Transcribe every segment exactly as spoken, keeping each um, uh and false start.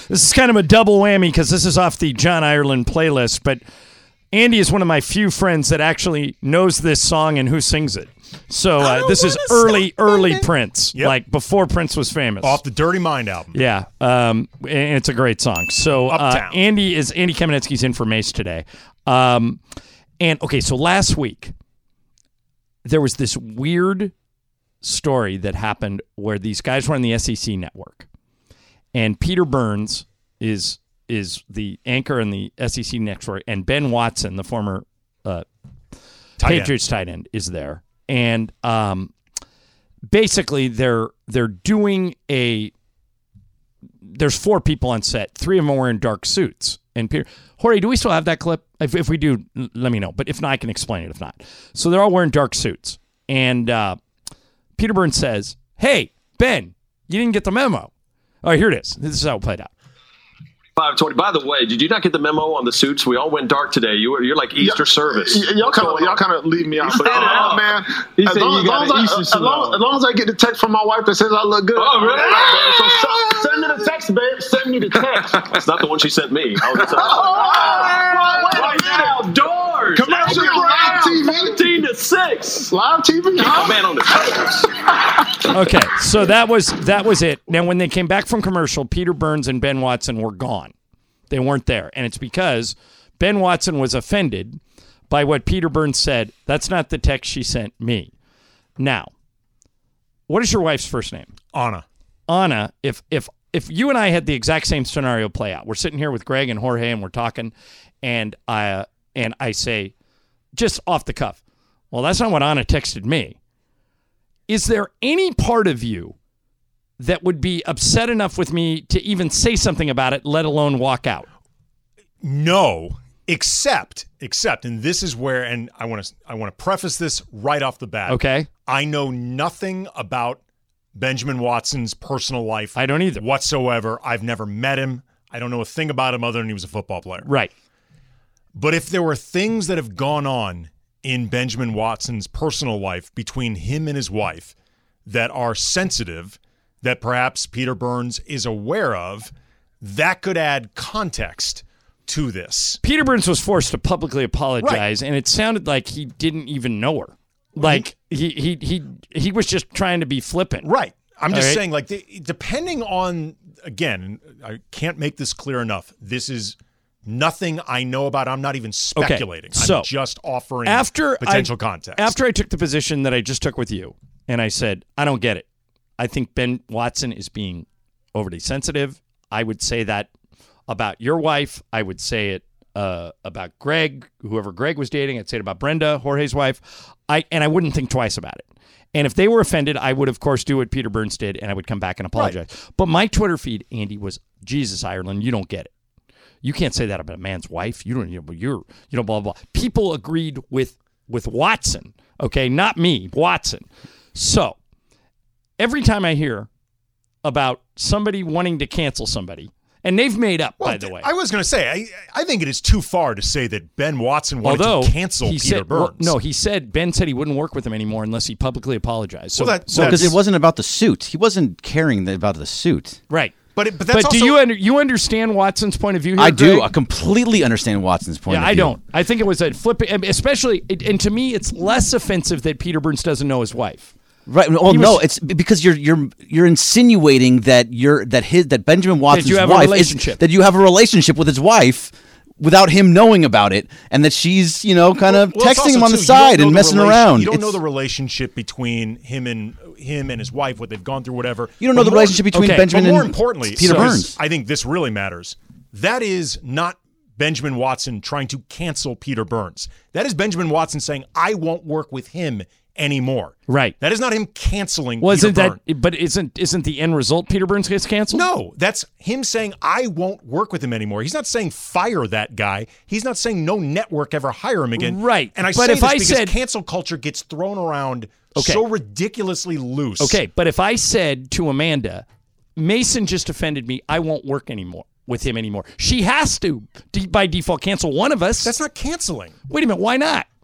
This is kind of a double whammy because this is off the John Ireland playlist, but Andy is one of my few friends that actually knows this song and who sings it. So uh, this is early, early baby. Prince, yep. like before Prince was famous. Off the Dirty Mind album. Yeah, um, and it's a great song. So uh, Andy is Andy Kamenetsky's in for Mace today. Um, and, okay, so last week, there was this weird story that happened where these guys were on the S E C network. And Peter Burns is is the anchor in the S E C network, and Ben Watson, the former uh, Patriots tight end, is there. And um, basically, they're they're doing a. There's four people on set. Three of them are wearing dark suits. And Peter, Jorge, do we still have that clip? If, if we do, let me know. But if not, I can explain it. If not, so they're all wearing dark suits. And uh, Peter Burns says, "Hey, Ben, you didn't get the memo." All right, here it is. This is how it played out. five twenty. By the way, did you not get the memo on the suits? We all went dark today. You were, you're like Easter y- service. Y- y'all kind of y'all kind of leave me out. But, uh, man, as long, as, long as, I, as, long, as long as I get the text from my wife that says I look good. Oh, really? Right, so send, send me the text, babe. Send me the text. That's not the one she sent me. I was oh, oh, right now, doors. Commercial live T V. thirteen to six. Live T V. Keep a man on the toes. Okay, so that was that was it. Now, when they came back from commercial, Peter Burns and Ben Watson were gone. They weren't there. And it's because Ben Watson was offended by what Peter Burns said. That's not the text she sent me. Now, what is your wife's first name? Anna. Anna, if if if you and I had the exact same scenario play out, we're sitting here with Greg and Jorge and we're talking, and I, uh, and I say, just off the cuff, well, that's not what Anna texted me. Is there any part of you that would be upset enough with me to even say something about it, let alone walk out? No, except, except, and this is where, and I want to, I want to preface this right off the bat. Okay. I know nothing about Benjamin Watson's personal life. I don't either. Whatsoever. I've never met him. I don't know a thing about him other than he was a football player. Right. But if there were things that have gone on in Benjamin Watson's personal life between him and his wife that are sensitive, that perhaps Peter Burns is aware of, that could add context to this. Peter Burns was forced to publicly apologize, right. and it sounded like he didn't even know her. Like he he he he was just trying to be flippant. Right. I'm just right? saying, like, the, depending on, again, I can't make this clear enough. This is nothing I know about. I'm not even speculating. Okay. So, I'm just offering after potential I, context. After I took the position that I just took with you, and I said, I don't get it. I think Ben Watson is being overly sensitive. I would say that about your wife. I would say it uh, about Greg, whoever Greg was dating. I'd say it about Brenda, Jorge's wife. I and I wouldn't think twice about it. And if they were offended, I would, of course, do what Peter Burns did, and I would come back and apologize. Right. But my Twitter feed, Andy, was, Jesus, Ireland, you don't get it. You can't say that about a man's wife. You don't, you know, you're, you know, blah, blah, blah. People agreed with, with Watson, okay? Not me, Watson. So every time I hear about somebody wanting to cancel somebody, and they've made up, well, by the way. I was going to say, I, I think it is too far to say that Ben Watson wanted Although, to cancel he Peter said, Burns. Well, no, he said, Ben said he wouldn't work with him anymore unless he publicly apologized. So, well, that, so because it wasn't about the suit. He wasn't caring about the suit. Right. But, it, but, that's but do also, you under, you understand Watson's point of view here, I do. Greg? I completely understand Watson's point yeah, of view. I don't. I think it was a flip, especially, and to me, it's less offensive that Peter Burns doesn't know his wife. Right. Well, He no, was- it's because you're you're you're insinuating that you're that his that Benjamin Watson's you have a wife relationship. is that you have a relationship with his wife without him knowing about it, and that she's you know kind of well, it's texting him also, on the too, you side don't know and the messing relation- around. You don't It's- know the relationship between him and him and his wife, what they've gone through, whatever. You don't know But the more- relationship between okay, Benjamin but more and importantly, Peter so Burns. I think this really matters. That is not Benjamin Watson trying to cancel Peter Burns. That is Benjamin Watson saying, I won't work with him anymore. Right. That is not him canceling Well, Peter isn't Burns. that? But isn't isn't the end result Peter Burns gets canceled? No, that's him saying, I won't work with him anymore. He's not saying fire that guy. He's not saying no network ever hire him again. Right. And I But say if this I because said- cancel culture gets thrown around Okay. so ridiculously loose. Okay, but if I said to Amanda, Mason just offended me, I won't work anymore with him anymore. She has to, de- by default, cancel one of us. That's not canceling. Wait a minute, why not?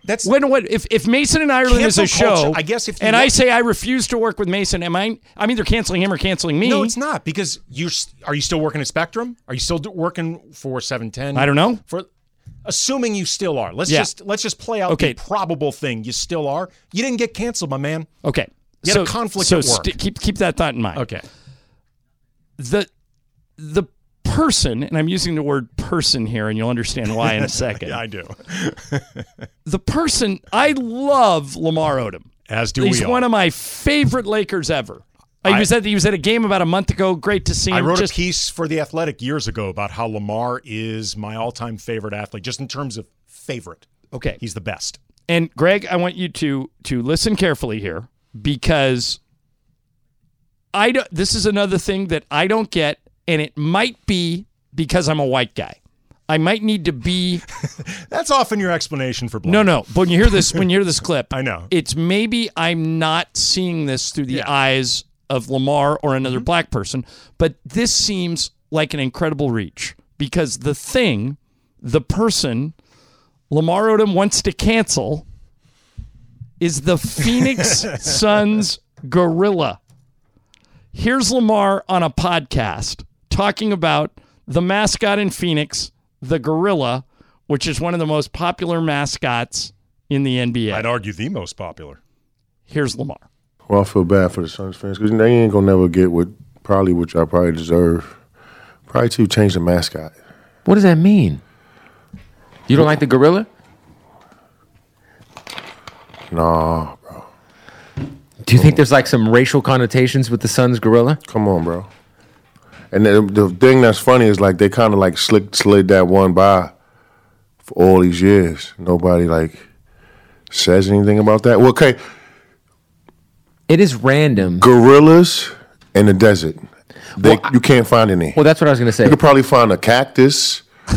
That's when what if, if Mason and Ireland is a show, culture, I guess if you and look, I say I refuse to work with Mason, am I? I'm either canceling him or canceling me. No, it's not because you are you still working at Spectrum? Are you still working for seven ten? I don't know. For assuming you still are, let's yeah. just let's just play out okay. the probable thing. You still are. You didn't get canceled, my man. Okay, you so had a conflict so at work. St- keep keep that thought in mind. Okay. The the person, and I'm using the word person here, and you'll understand why in a second. Yeah, I do. The person, I love Lamar Odom. As do He's we all. one of my favorite Lakers ever. I, he was at he was at a game about a month ago. Great to see him. I wrote just, a piece for The Athletic years ago about how Lamar is my all-time favorite athlete, just in terms of favorite. Okay, he's the best. And Greg, I want you to to listen carefully here because I don't, this is another thing that I don't get, and it might be because I'm a white guy. I might need to be. That's often your explanation for black. No, no. But when you hear this, when you hear this clip, I know it's maybe I'm not seeing this through the yeah. eyes of Lamar or another mm-hmm. black person, but this seems like an incredible reach because the thing, the person Lamar Odom wants to cancel is the Phoenix Suns gorilla. Here's Lamar on a podcast talking about the mascot in Phoenix, the gorilla, which is one of the most popular mascots in the N B A. I'd argue the most popular. Here's Lamar. Well, I feel bad for the Suns fans because they ain't gonna never get what probably what y'all probably deserve. Probably to change the mascot. What does that mean? You don't like the gorilla? Nah, bro. Do you think there's like some racial connotations with the Suns gorilla? Come on, bro. And the, the thing that's funny is like they kind of like slick slid that one by for all these years. Nobody like says anything about that. Well, okay. It is random. Gorillas in the desert. They, well, you can't find any. Well, that's what I was going to say. You could probably find a cactus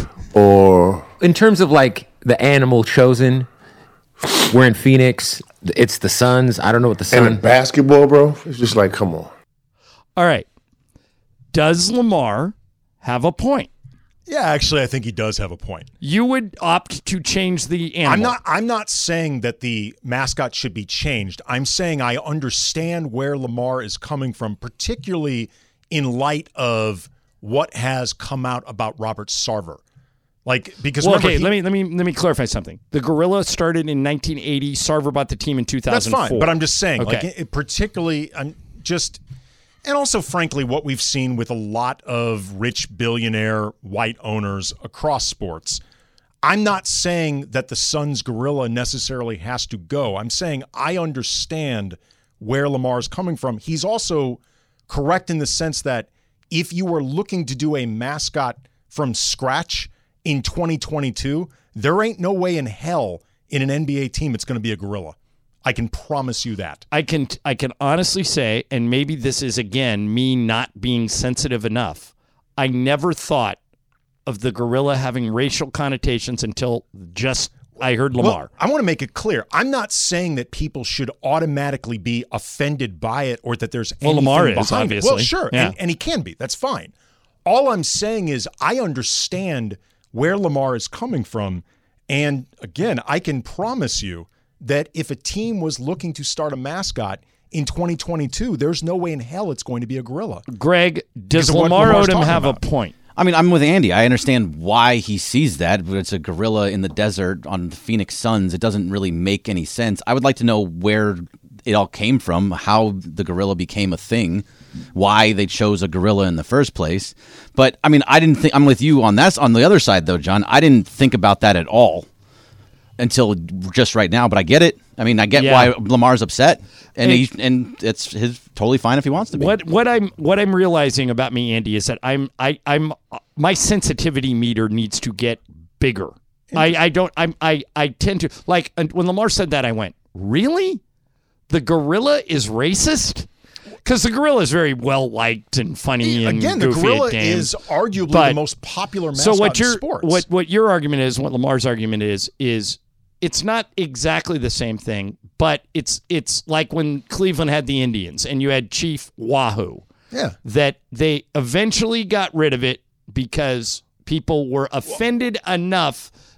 or... In terms of like the animal chosen, we're in Phoenix. It's the Suns. I don't know what the Suns... And in basketball, bro, it's just like, come on. All right. Does Lamar have a point? Yeah, actually, I think he does have a point. You would opt to change the animal. I'm not. I'm not saying that the mascot should be changed. I'm saying I understand where Lamar is coming from, particularly in light of what has come out about Robert Sarver. Like because well, remember, okay, he, let me let me let me clarify something. The gorilla started in nineteen eighty. Sarver bought the team in two thousand four. That's fine, but I'm just saying, okay. like it, particularly, I'm just. And also, frankly, what we've seen with a lot of rich billionaire white owners across sports, I'm not saying that the Suns gorilla necessarily has to go. I'm saying I understand where Lamar's coming from. He's also correct in the sense that if you were looking to do a mascot from scratch in twenty twenty-two, there ain't no way in hell in an N B A team it's going to be a gorilla. I can promise you that. I can I can honestly say, and maybe this is, again, me not being sensitive enough, I never thought of the gorilla having racial connotations until just I heard Lamar. Well, I want to make it clear. I'm not saying that people should automatically be offended by it or that there's well, anything Lamar is, behind obviously. it. Well, sure, yeah. and, and he can be. That's fine. All I'm saying is I understand where Lamar is coming from, and again, I can promise you that if a team was looking to start a mascot in twenty twenty-two, there's no way in hell it's going to be a gorilla. Greg, does Lamar Odom have about. a point? I mean, I'm with Andy. I understand why he sees that, but it's a gorilla in the desert on the Phoenix Suns. It doesn't really make any sense. I would like to know where it all came from, how the gorilla became a thing, why they chose a gorilla in the first place. But, I mean, I didn't think – I'm with you on that. On the other side, though, John, I didn't think about that at all until just right now, but I get it. I mean, I get yeah. why Lamar's upset, and hey, he, and it's his totally fine if he wants to be. What what I'm what I'm realizing about me, Andy, is that I'm I I'm my sensitivity meter needs to get bigger. I, I don't I'm I I tend to like when Lamar said that I went, really? The gorilla is racist? Because the gorilla is very well liked and funny and again, the goofy gorilla at games. is arguably but, the most popular mascot so what your, in sports. What what your argument is, what Lamar's argument is, is it's not exactly the same thing, but it's it's like when Cleveland had the Indians and you had Chief Wahoo. Yeah. That they eventually got rid of it because people were offended enough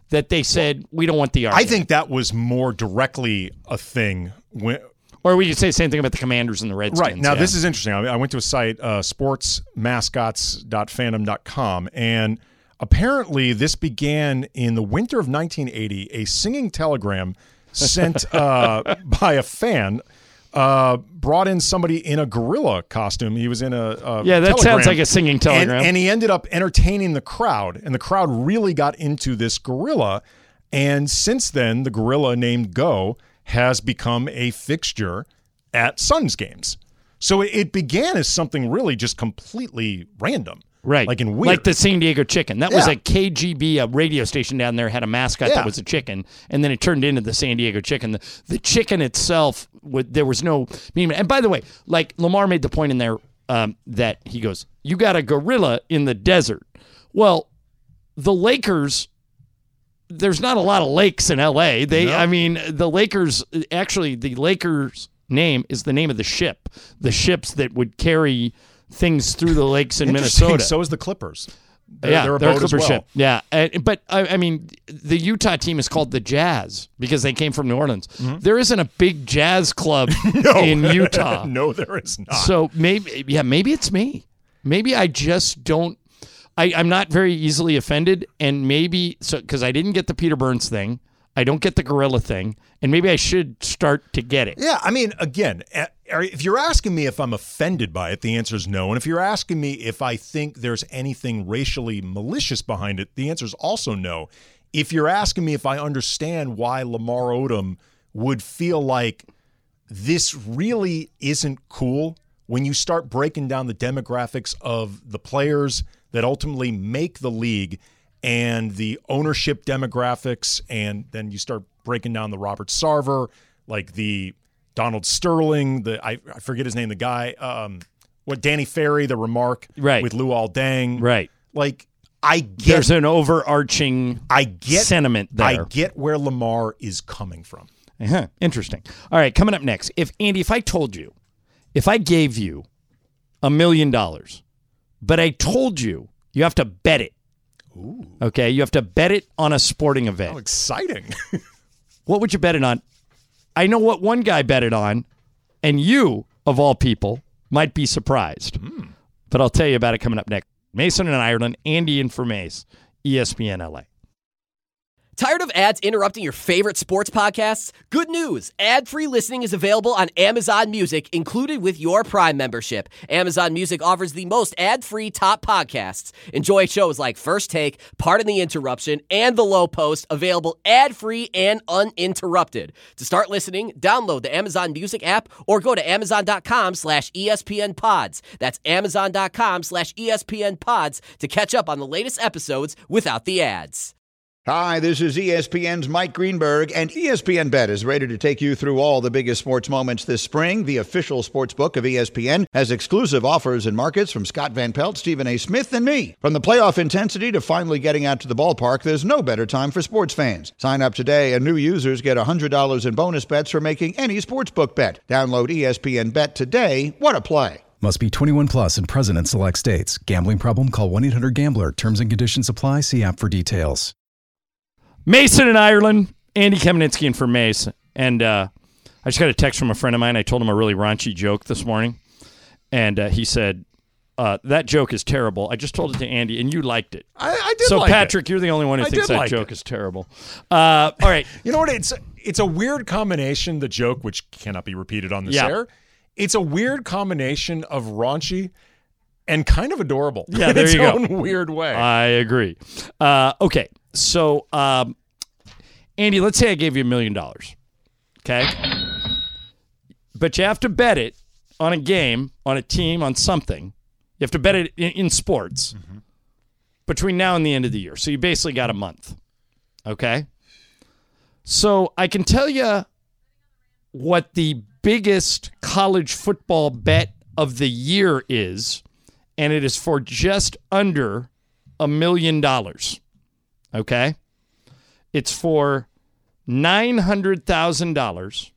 that they said, we don't want the argument. I think that was more directly a thing when. Or we could say the same thing about the Commanders and the Redskins. Right. Now, yeah. this is interesting. I went to a site, uh, sports mascots dot fandom dot com, and apparently this began in the winter of nineteen eighty, a singing telegram sent uh, by a fan uh, brought in somebody in a gorilla costume. He was in a, a Yeah, that telegram, sounds like a singing telegram. And, and he ended up entertaining the crowd, and the crowd really got into this gorilla. And since then, the gorilla named Go has become a fixture at Suns games. So it, it began as something really just completely random. Right. Like in weird. Like the San Diego Chicken. That Yeah. was a K G B, a radio station down there, had a mascot Yeah. that was a chicken, and then it turned into the San Diego Chicken. The, the chicken itself, would, there was no meaning. And by the way, like Lamar made the point in there um, that he goes, you got a gorilla in the desert. Well, the Lakers, there's not a lot of lakes in L A. They, No. I mean, the Lakers, actually, the Lakers name is the name of the ship, the ships that would carry things through the lakes in Interesting. Minnesota. So is the Clippers. They're, yeah, they're a they're a boat as Clipper well. ship. Yeah, uh, but I, I mean, the Utah team is called the Jazz because they came from New Orleans. Mm-hmm. There isn't a big jazz club in Utah. No, there is not. So maybe, yeah, maybe it's me. Maybe I just don't. I, I'm not very easily offended, and maybe so because I didn't get the Peter Burns thing. I don't get the gorilla thing, and maybe I should start to get it. Yeah, I mean, again, if you're asking me if I'm offended by it, the answer is no. And if you're asking me if I think there's anything racially malicious behind it, the answer is also no. If you're asking me if I understand why Lamar Odom would feel like this really isn't cool when you start breaking down the demographics of the players that ultimately make the league and the ownership demographics, and then you start breaking down the Robert Sarver, like the Donald Sterling, the I, I forget his name, the guy, um, what Danny Ferry, the remark Right. with Luol Deng. Right. Like, I get There's an overarching I get sentiment there. I get where Lamar is coming from. Uh-huh. Interesting. All right, coming up next. If Andy, if I told you, if I gave you a million dollars, but I told you you have to bet it. Ooh. Okay, you have to bet it on a sporting event. How exciting. What would you bet it on? I know what one guy bet it on, and you, of all people, might be surprised. Mm. But I'll tell you about it coming up next. Mason in Ireland, Andy in for Mace, E S P N L A. Tired of ads interrupting your favorite sports podcasts? Good news! Ad-free listening is available on Amazon Music, included with your Prime membership. Amazon Music offers the most ad-free top podcasts. Enjoy shows like First Take, Pardon the Interruption, and The Low Post, available ad-free and uninterrupted. To start listening, download the Amazon Music app or go to amazon.com slash ESPN pods. That's amazon.com slash ESPN pods to catch up on the latest episodes without the ads. Hi, this is E S P N's Mike Greenberg, and E S P N Bet is ready to take you through all the biggest sports moments this spring. The official sports book of E S P N has exclusive offers and markets from Scott Van Pelt, Stephen A. Smith, and me. From the playoff intensity to finally getting out to the ballpark, there's no better time for sports fans. Sign up today, and new users get one hundred dollars in bonus bets for making any sportsbook bet. Download E S P N Bet today. What a play. Must be twenty-one plus and present in select states. Gambling problem? Call one eight hundred gambler. Terms and conditions apply. See app for details. Mason in Ireland, Andy Kamenetsky in for Mace. And uh, I just got a text from a friend of mine. I told him a really raunchy joke this morning. And uh, he said, uh, that joke is terrible. I just told it to Andy, and you liked it. I, I did so, like Patrick, it. you're the only one who I thinks did that like joke it. is terrible. Uh, all right. You know what? It's it's a weird combination, the joke, which cannot be repeated on this Yeah. air. It's a weird combination of raunchy and kind of adorable. Yeah, in there its you go. own weird way. I agree. Uh, okay, so um, Andy, let's say I gave you a million dollars, okay? But you have to bet it on a game, on a team, on something. You have to bet it in, in sports mm-hmm. between now and the end of the year. So you basically got a month, okay? So I can tell you what the biggest college football bet of the year is, and it is for just under a million dollars. Okay? It's for nine hundred thousand dollars,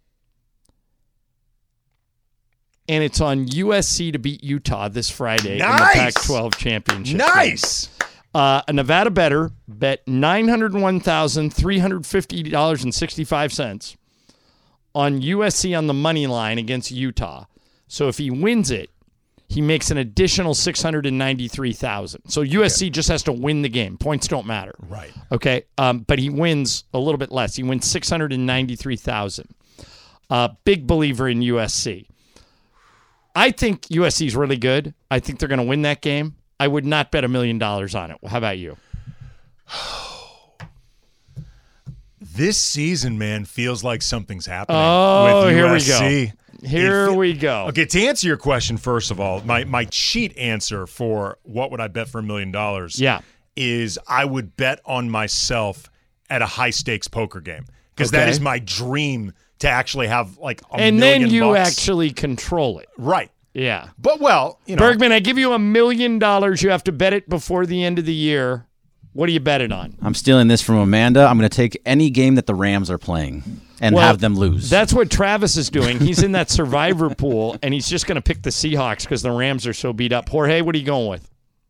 and it's on U S C to beat Utah this Friday Nice! in the Pac twelve championship. Nice! Game. Uh, a Nevada bettor bet nine hundred one thousand three hundred fifty dollars and sixty-five cents on U S C on the money line against Utah. So if he wins it, he makes an additional six hundred ninety-three thousand dollars. So U S C okay. just has to win the game. Points don't matter. Right. Okay. Um, but he wins a little bit less. He wins six hundred ninety-three thousand dollars. Uh, big believer in U S C. I think U S C is really good. I think they're going to win that game. I would not bet a million dollars on it. How about you? This season, man, feels like something's happening oh, with here U S C. we go. Here it, we go. Okay, to answer your question, first of all, my, my cheat answer for what would I bet for a million dollars yeah. is I would bet on myself at a high-stakes poker game because okay. that is my dream to actually have like a and million then you bucks. actually control it. Right. Yeah. But, well, you know. Bergman, I give you a million dollars. You have to bet it before the end of the year. What do you bet it on? I'm stealing this from Amanda. I'm going to take any game that the Rams are playing and well, have them lose. That's what Travis is doing. He's in that survivor pool, and he's just going to pick the Seahawks because the Rams are so beat up. Jorge, what are you going with?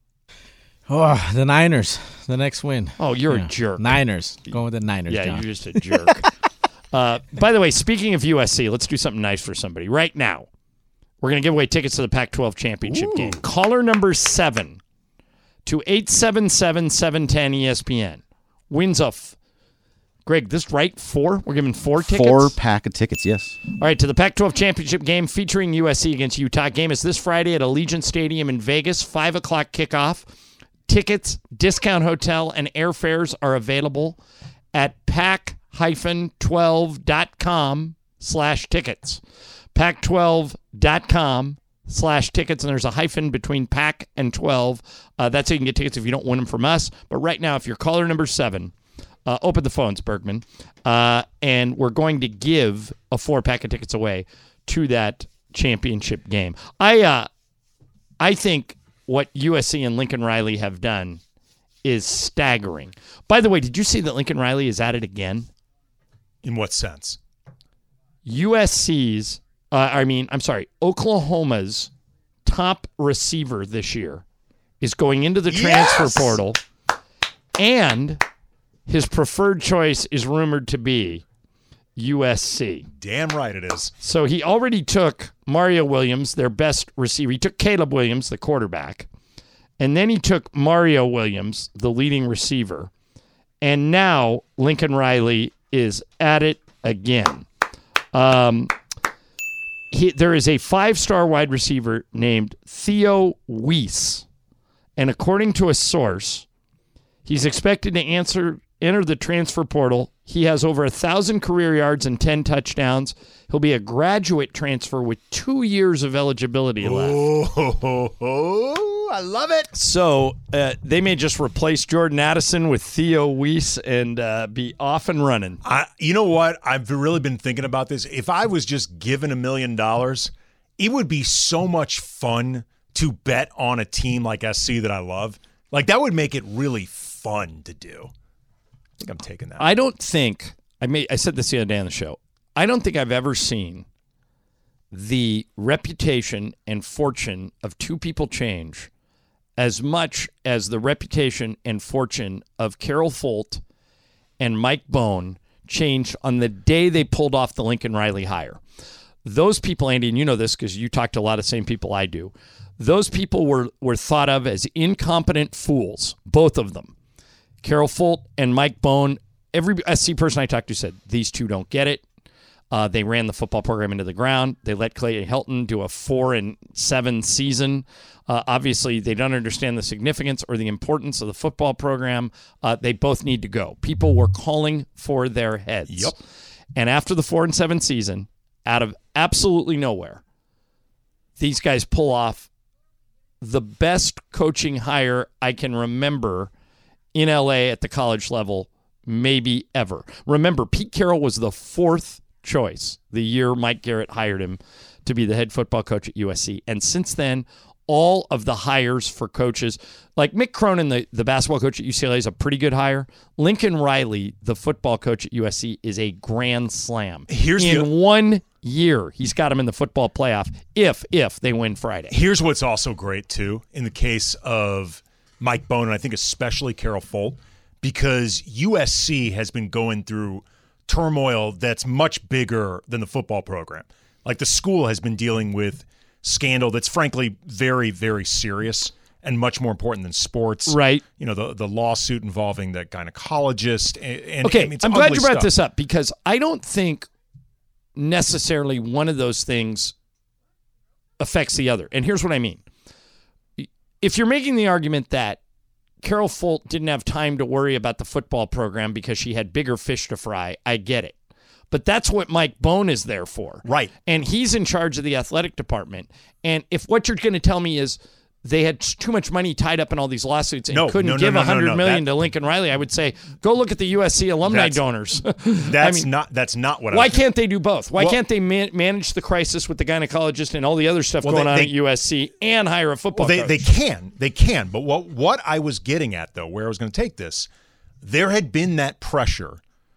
Oh, the Niners. The next win. Oh, you're yeah. a jerk. Niners. Going with the Niners, Yeah, John. you're just a jerk. uh, by the way, speaking of U S C, let's do something nice for somebody. Right now, we're going to give away tickets to the Pac twelve championship Ooh. game. Caller number seven to eight seven seven, seven one zero E S P N wins a f- Greg, this right? Four? We're giving four tickets? Four pack of tickets, yes. All right, to the Pac twelve championship game featuring U S C against Utah. Game is this Friday at Allegiant Stadium in Vegas, five o'clock kickoff. Tickets, discount hotel, and airfares are available at pac twelve dot com slash tickets. pac twelve dot com slash tickets, and there's a hyphen between Pac and twelve. Uh, that's how you can get tickets if you don't win them from us. But right now, if you're caller number seven, uh, open the phones, Bergman, uh, and we're going to give a four-pack of tickets away to that championship game. I, uh, I think what U S C and Lincoln Riley have done is staggering. By the way, did you see that Lincoln Riley is at it again? In what sense? U S C's, uh, I mean, I'm sorry, Oklahoma's top receiver this year is going into the transfer yes! portal, and his preferred choice is rumored to be U S C. Damn right it is. So he already took Mario Williams, their best receiver. He took Caleb Williams, the quarterback, and then he took Mario Williams, the leading receiver, and now Lincoln Riley is at it again. Um, he, there is a five-star wide receiver named Theo Weiss, and according to a source, he's expected to answer enter the transfer portal. He has over a thousand career yards and ten touchdowns. He'll be a graduate transfer with two years of eligibility left. Oh, oh, oh, I love it. So uh, they may just replace Jordan Addison with Theo Weiss and uh, be off and running. I, you know what? I've really been thinking about this. If I was just given a million dollars, it would be so much fun to bet on a team like S C that I love. Like, that would make it really fun to do. I think I'm taking that. I don't think, I may, I said this the other day on the show, I don't think I've ever seen the reputation and fortune of two people change as much as the reputation and fortune of Carol Folt and Mike Bone changed on the day they pulled off the Lincoln Riley hire. Those people, Andy, and you know this because you talk to a lot of the same people I do, those people were, were thought of as incompetent fools, both of them. Carol Folt and Mike Bone, every S C person I talked to said, these two don't get it. Uh, they ran the football program into the ground. They let Clay Helton do a four and seven season. Uh, obviously, they don't understand the significance or the importance of the football program. Uh, they both need to go. People were calling for their heads. Yep. And after the four and seven season, out of absolutely nowhere, these guys pull off the best coaching hire I can remember in L A at the college level, maybe ever. Remember, Pete Carroll was the fourth choice the year Mike Garrett hired him to be the head football coach at U S C. And since then, all of the hires for coaches, like Mick Cronin, the, the basketball coach at U C L A, is a pretty good hire. Lincoln Riley, the football coach at U S C, is a grand slam. Here's in the, one year, he's got him in the football playoff if, if they win Friday. Here's what's also great, too, in the case of Mike Bohn, and I think especially Carol Folt, because U S C has been going through turmoil that's much bigger than the football program. Like the school has been dealing with scandal that's frankly very, very serious and much more important than sports. Right. You know, the the lawsuit involving the gynecologist. And, and okay, I mean, it's I'm glad you brought stuff. this up because I don't think necessarily one of those things affects the other. And here's what I mean. If you're making the argument that Carol Folt didn't have time to worry about the football program because she had bigger fish to fry, I get it. But that's what Mike Bohn is there for. Right. And he's in charge of the athletic department. And if what you're going to tell me is they had too much money tied up in all these lawsuits and no, couldn't no, no, give no, one hundred no, no. million that, to Lincoln Riley, I would say, go look at the U S C alumni that's, donors. That's I mean, not that's not what Why I'm can't they do both? Why well, can't they man- manage the crisis with the gynecologist and all the other stuff well, going they, on they, at U S C and hire a football well, they, coach? they can. They can. But what, what I was getting at, though, where I was going to take this, there had been that pressure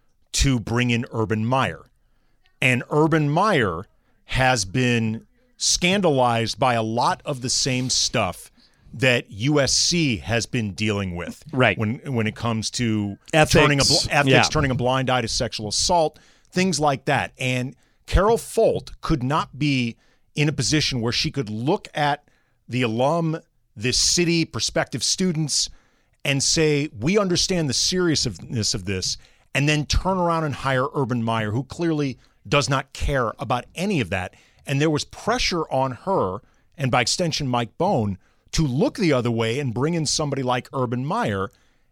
to bring in Urban Meyer. And Urban Meyer has been scandalized by a lot of the same stuff that U S C has been dealing with, right? When when it comes to ethics, turning a bl- ethics, yeah. turning a blind eye to sexual assault, things like that. And Carol Folt could not be in a position where she could look at the alum, this city, prospective students, and say, "We understand the seriousness of this," and then turn around and hire Urban Meyer, who clearly does not care about any of that. And there was pressure on her, and by extension, Mike Bohn, to look the other way and bring in somebody like Urban Meyer,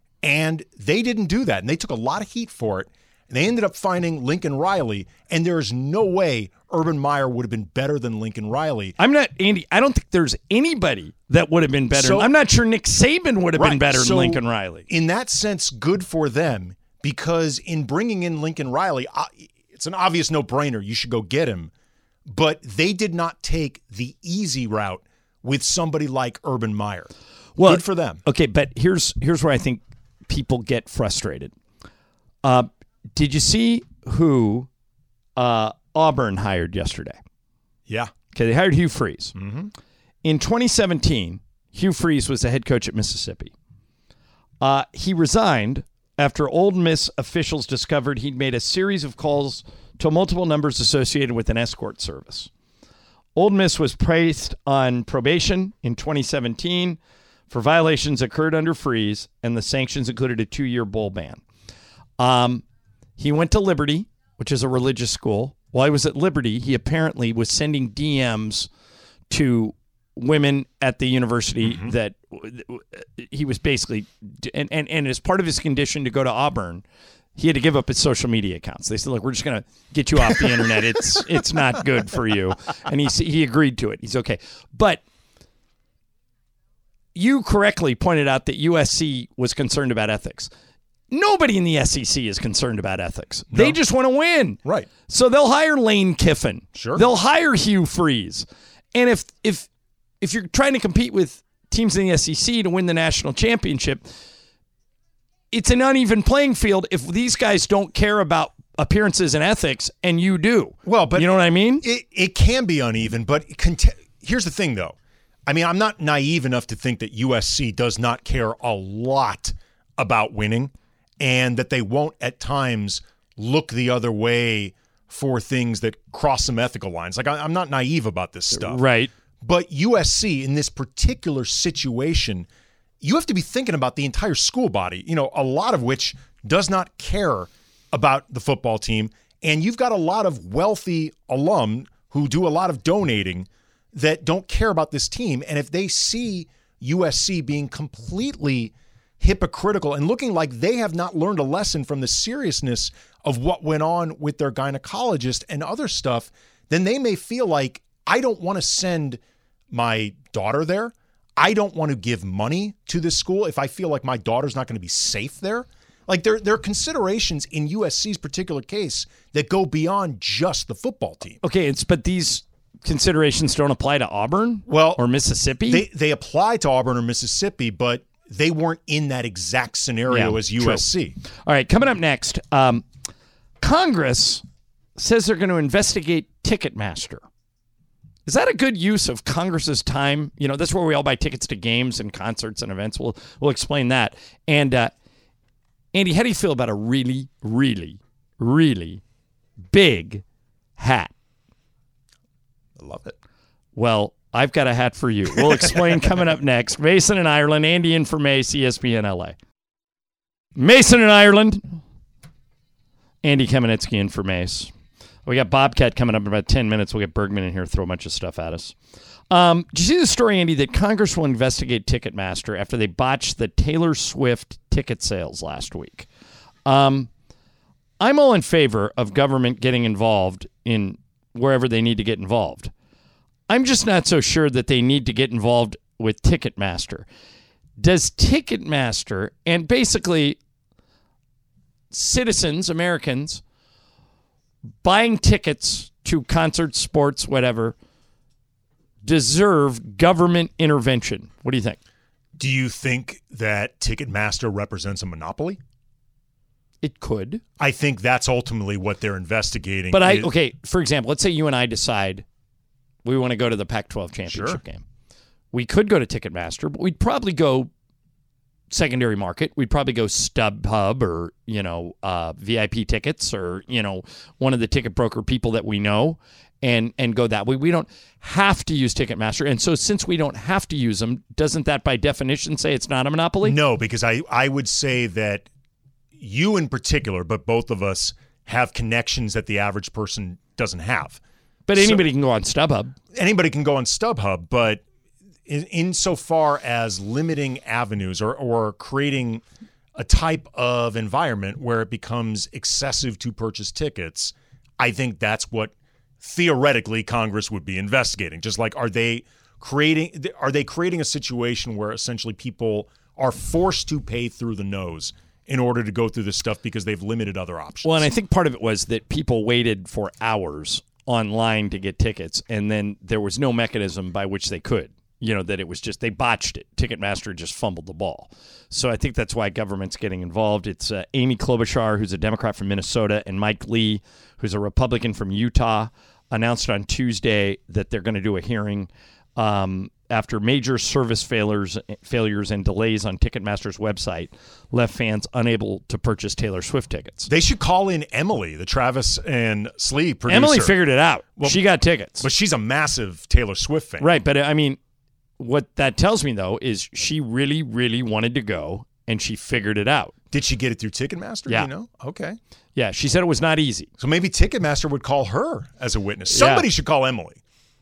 and they didn't do that. And they took a lot of heat for it. And they ended up finding Lincoln Riley, and there is no way Urban Meyer would have been better than Lincoln Riley. I'm not, Andy, I don't think there's anybody that would have been better. So, I'm not sure Nick Saban would have right, been better so than Lincoln Riley. In that sense, good for them, because in bringing in Lincoln Riley, it's an obvious no-brainer. You should go get him. But they did not take the easy route with somebody like Urban Meyer. Well, good for them. Okay, but here's here's where I think people get frustrated. Uh, did you see who uh, Auburn hired yesterday? Yeah. Okay, they hired Hugh Freeze. Mm-hmm. In twenty seventeen, Hugh Freeze was the head coach at Mississippi. Uh, he resigned after Ole Miss officials discovered he'd made a series of calls to multiple numbers associated with an escort service. Ole Miss was placed on probation in twenty seventeen for violations occurred under Freeze, and the sanctions included a two-year bowl ban. Um, he went to Liberty, which is a religious school. While he was at Liberty, he apparently was sending D Ms to women at the university mm-hmm. that he was basically, and, and, and as part of his condition to go to Auburn, he had to give up his social media accounts. They said, look, we're just going to get you off the internet. It's it's not good for you. And he he agreed to it. He's okay. But you correctly pointed out that U S C was concerned about ethics. Nobody in the S E C is concerned about ethics. No. They just want to win. Right. So they'll hire Lane Kiffin. Sure. They'll hire Hugh Freeze. And if if if you're trying to compete with teams in the S E C to win the national championship, it's an uneven playing field if these guys don't care about appearances and ethics and you do. Well, but you know what I mean? It, it can be uneven, but cont- here's the thing, though. I mean, I'm not naive enough to think that U S C does not care a lot about winning and that they won't at times look the other way for things that cross some ethical lines. Like, I, I'm not naive about this stuff. Right. But U S C, in this particular situation, you have to be thinking about the entire school body, you know, a lot of which does not care about the football team. And you've got a lot of wealthy alum who do a lot of donating that don't care about this team. And if they see U S C being completely hypocritical and looking like they have not learned a lesson from the seriousness of what went on with their gynecologist and other stuff, then they may feel like, I don't want to send my daughter there. I don't want to give money to this school if I feel like my daughter's not going to be safe there. Like there, there are considerations in U S C's particular case that go beyond just the football team. Okay, it's but these considerations don't apply to Auburn well, or Mississippi? They they apply to Auburn or Mississippi, but they weren't in that exact scenario yeah, as U S C. True. All right, coming up next, um, Congress says they're going to investigate Ticketmaster. Is that a good use of Congress's time? You know, that's where we all buy tickets to games and concerts and events. We'll we'll explain that. And uh, Andy, how do you feel about a really, really, really big hat? I love it. Well, I've got a hat for you. We'll explain coming up next. Mason in Ireland, Andy in for Mace, E S P N L A. Mason in Ireland, Andy Kamenetsky in for Mace. We got Bobcat coming up in about ten minutes. We'll get Bergman in here, throw a bunch of stuff at us. Um, did you see the story, Andy, that Congress will investigate Ticketmaster after they botched the Taylor Swift ticket sales last week? Um, I'm all in favor of government getting involved in wherever they need to get involved. I'm just not so sure that they need to get involved with Ticketmaster. Does Ticketmaster and basically citizens, Americans, buying tickets to concerts, sports, whatever, deserve government intervention? What do you think? Do you think that Ticketmaster represents a monopoly? It could. I think that's ultimately what they're investigating. But I is- okay, for example, let's say you and I decide we want to go to the Pac twelve championship Sure. game. We could go to Ticketmaster, but we'd probably go secondary market. We'd probably go StubHub or, you know, uh, V I P tickets or, you know, one of the ticket broker people that we know and and go that way. We don't have to use Ticketmaster. And so since we don't have to use them, doesn't that by definition say it's not a monopoly? No, because I, I would say that you in particular, but both of us, have connections that the average person doesn't have. But anybody so, can go on StubHub. Anybody can go on StubHub, but in, insofar as limiting avenues or, or creating a type of environment where it becomes excessive to purchase tickets, I think that's what theoretically Congress would be investigating. Just like, are they creating are they creating a situation where essentially people are forced to pay through the nose in order to go through this stuff because they've limited other options? Well, and I think part of it was that people waited for hours online to get tickets, and then there was no mechanism by which they could. You know, that it was just, they botched it. Ticketmaster just fumbled the ball. So I think that's why government's getting involved. It's uh, Amy Klobuchar, who's a Democrat from Minnesota, and Mike Lee, who's a Republican from Utah, announced on Tuesday that they're going to do a hearing um, after major service failures, failures and delays on Ticketmaster's website left fans unable to purchase Taylor Swift tickets. They should call in Emily, the Travis and Slee producer. Emily figured it out. Well, she got tickets. But she's a massive Taylor Swift fan. Right, but I mean, what that tells me, though, is she really, really wanted to go, and she figured it out. Did she get it through Ticketmaster? Yeah. Do you know? Okay. Yeah, she said it was not easy. So maybe Ticketmaster would call her as a witness. Somebody Yeah. should call Emily.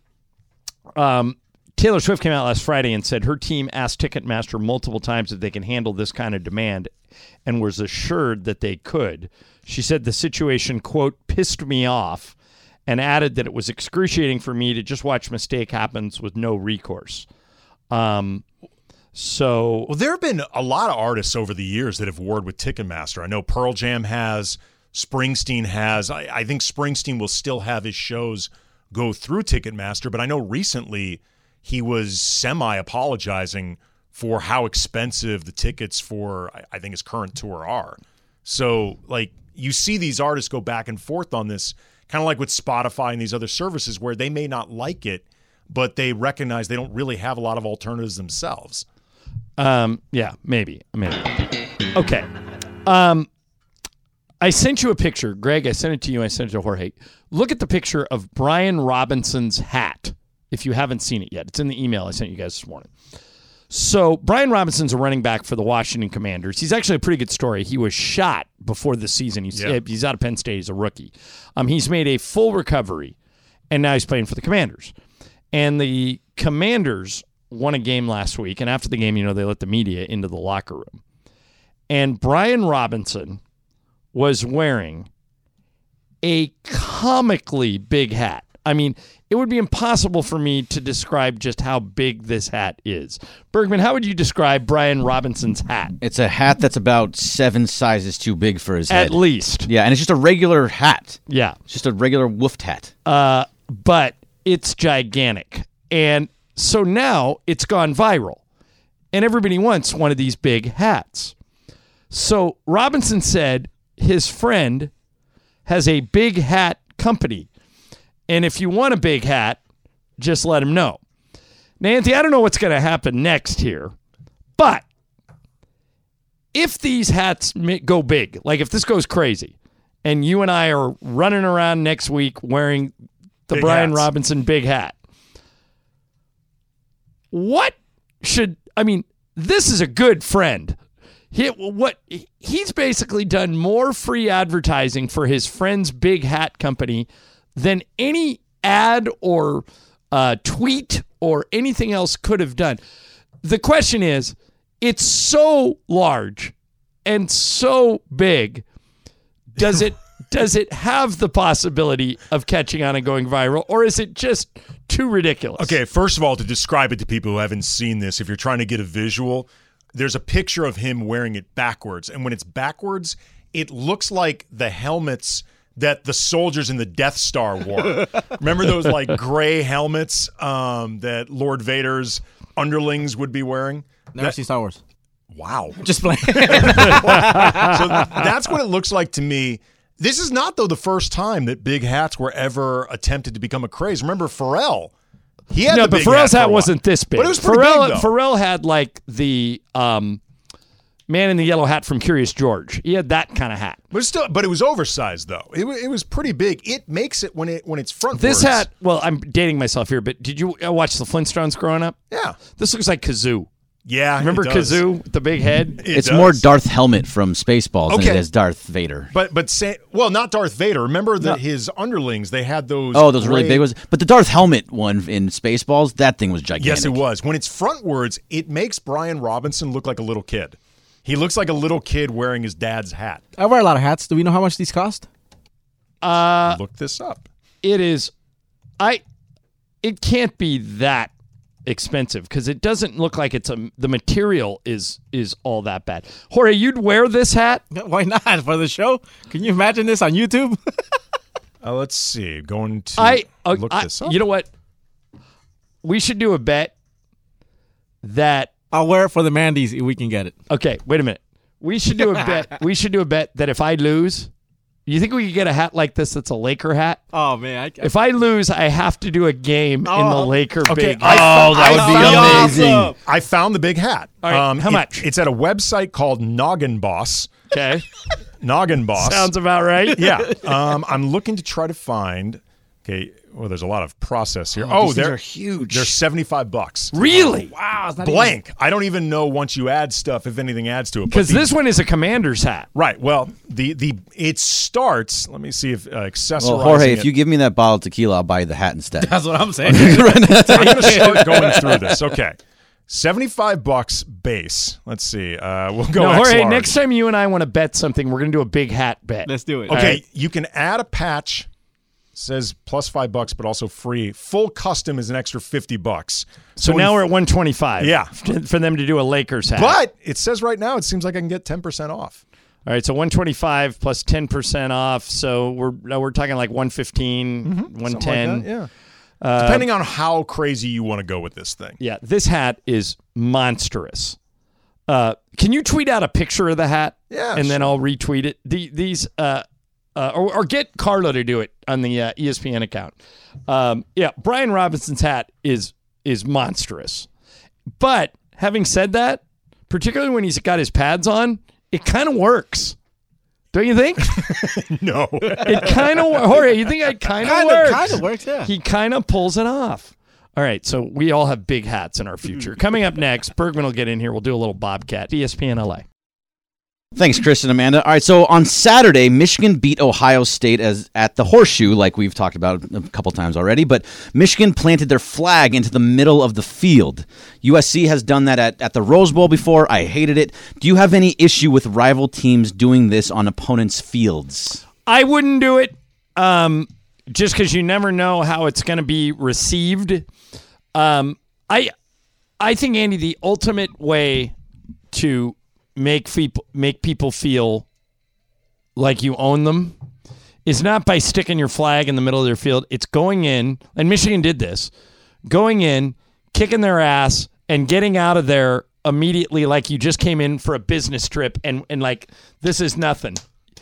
Um, Taylor Swift came out last Friday and said her team asked Ticketmaster multiple times if they can handle this kind of demand and was assured that they could. She said the situation, quote, pissed me off, and added that it was excruciating for me to just watch mistake happens with no recourse. Um, so Well, there have been a lot of artists over the years that have warred with Ticketmaster. I know Pearl Jam has, Springsteen has. I, I think Springsteen will still have his shows go through Ticketmaster, but I know recently he was semi-apologizing for how expensive the tickets for, I, I think, his current tour are. So, like, you see these artists go back and forth on this, kind of like with Spotify and these other services where they may not like it, but they recognize they don't really have a lot of alternatives themselves. Um, yeah, maybe, maybe. Okay. Um, I sent you a picture. Greg, I sent it to you. I sent it to Jorge. Look at the picture of Brian Robinson's hat, if you haven't seen it yet. It's in the email I sent you guys this morning. So Brian Robinson's a running back for the Washington Commanders. He's actually a pretty good story. He was shot before the season. He's, Yeah. he's out of Penn State. He's a rookie. Um, he's made a full recovery, and now he's playing for the Commanders. And the Commanders won a game last week, and after the game, you know, they let the media into the locker room. And Brian Robinson was wearing a comically big hat. I mean, it would be impossible for me to describe just how big this hat is. Bergman, how would you describe Brian Robinson's hat? It's a hat that's about seven sizes too big for his head. At least. Yeah, and it's just a regular hat. Yeah. It's just a regular woofed hat. Uh, but it's gigantic. And so now it's gone viral. And everybody wants one of these big hats. So Robinson said his friend has a big hat company. And if you want a big hat, just let him know. Now, Anthony, I don't know what's going to happen next here, but if these hats go big, like if this goes crazy, and you and I are running around next week wearing the big Brian hats. Robinson big hat, what should, I mean, this is a good friend. He, what he's basically done more free advertising for his friend's big hat company than any ad or uh, tweet or anything else could have done. The question is, it's so large and so big. Does it does it have the possibility of catching on and going viral, or is it just too ridiculous? Okay, first of all, to describe it to people who haven't seen this, if you're trying to get a visual, there's a picture of him wearing it backwards. And when it's backwards, it looks like the helmets that the soldiers in the Death Star wore. Remember those like gray helmets um, that Lord Vader's underlings would be wearing? Never that, seen Star Wars. Wow. Just playing. So that's what it looks like to me. This is not, though, the first time that big hats were ever attempted to become a craze. Remember Pharrell? He had no, the but big Pharrell's hat, hat wasn't this big. But it was pretty Pharrell, big, though. Pharrell had like the um, man in the yellow hat from Curious George. He had that kind of hat. But still, but it was oversized though. It, it was pretty big. It makes it when it when it's frontwards. This hat. Well, I'm dating myself here, but did you watch the Flintstones growing up? Yeah. This looks like Kazoo. Yeah, remember it does. Kazoo with the big head? It it's does. more Darth Helmet from Spaceballs Okay. than it is Darth Vader. But but say well, not Darth Vader. Remember that No. his underlings they had those. Oh, those really gray- big ones. But the Darth Helmet one in Spaceballs, that thing was gigantic. Yes, it was. When it's frontwards, it makes Brian Robinson look like a little kid. He looks like a little kid wearing his dad's hat. I wear a lot of hats. Do we know how much these cost? Uh, Look this up. It is. I. It can't be that expensive because it doesn't look like it's a. The material is is all that bad. Jorge, you'd wear this hat? Why not for the show? Can you imagine this on YouTube? Uh, let's see. Going to I uh, look I, this up. You know what? We should do a bet that. I'll wear it for the Mandy's if we can get it. Okay, wait a minute. We should do a bet. We should do a bet that if I lose, you think we could get a hat like this that's a Laker hat? Oh man! I, I, If I lose, I have to do a game Oh. in the Laker Okay, big. I Oh, found- that I would be found- amazing. I found the big hat. All right, how it- much? It's at a website called Noggin Boss. Okay, Noggin Boss. sounds about right. Yeah. Um, I'm looking to try to find. Okay. Well, there's a lot of process here. Oh, Oh, these things they're are huge. They're seventy-five bucks. Really? wow! It's not Blank. I don't even know once you add stuff if anything adds to it. But Because the- this one is a commander's hat. Right. Well, the the it starts. Let me see if uh, accessorizing. Well, Jorge, it- if you give me that bottle of tequila, I'll buy you the hat instead. That's what I'm saying. I'm going to start going through this. Okay. seventy-five bucks base. Let's see. Uh, we'll go No, X Jorge, large. next time you and I want to bet something, we're going to do a big hat bet. Let's do it. Okay, right. you can add a patch. Says plus five bucks, but also free. Full custom is an extra fifty bucks. So when now you- we're at one twenty-five. Yeah. for them to do a Lakers hat. But it says right now, it seems like I can get ten percent off. All right, so one twenty-five plus ten percent off. So we're now we're talking like one fifteen, one Something ten. like that, yeah. Depending on how crazy you want to go with this thing. Yeah, this hat is monstrous. Uh, can you tweet out a picture of the hat? Yeah, and then sure. I'll retweet it. The, these, uh, uh, or, or get Carlo to do it on the uh, E S P N account. Um, yeah, Brian Robinson's hat is is monstrous. But having said that, particularly when he's got his pads on, it kind of works. Don't you think? No. It kind of, Jorge, you think it kind of Kinda- works? kinda works, yeah. He kind of pulls it off. All right, so we all have big hats in our future. Coming up next, Bergman will get in here. We'll do a little Bobcat. E S P N L A. Thanks, Chris and Amanda. All right, so on Saturday, Michigan beat Ohio State as at the Horseshoe, like we've talked about a couple times already, but Michigan planted their flag into the middle of the field. U S C has done that at, at the Rose Bowl before. I hated it. Do you have any issue with rival teams doing this on opponents' fields? I wouldn't do it um, just because you never know how it's going to be received. Um, I, I think, Andy, the ultimate way to make people make people feel like you own them is not by sticking your flag in the middle of their field. It's going in, and Michigan did this, going in, kicking their ass, and getting out of there immediately like you just came in for a business trip and, and like, this is nothing.